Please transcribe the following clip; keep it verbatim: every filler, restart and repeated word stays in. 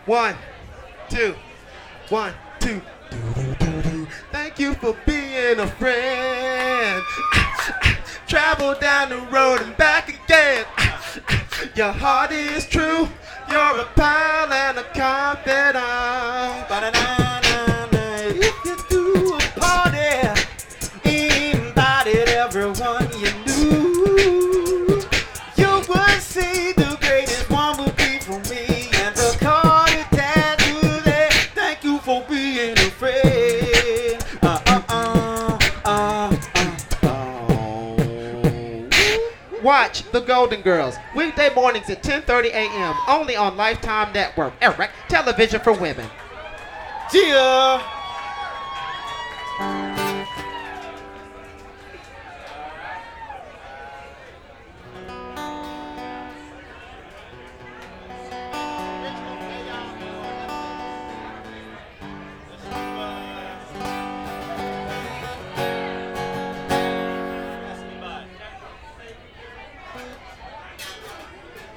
One, two, one, two. Thank you for being a friend. Travel down the road and back again. Your heart is true. You're a pal and a confidant. If you do a party, invited everyone you knew, you would see the greatest one would be for me. And the card is tattooed there. Thank you for being a friend. Uh, uh, uh, uh, uh, uh. Watch The Golden Girls weekday mornings at ten thirty a.m. only on Lifetime Network. Eric, television for women. Yeah.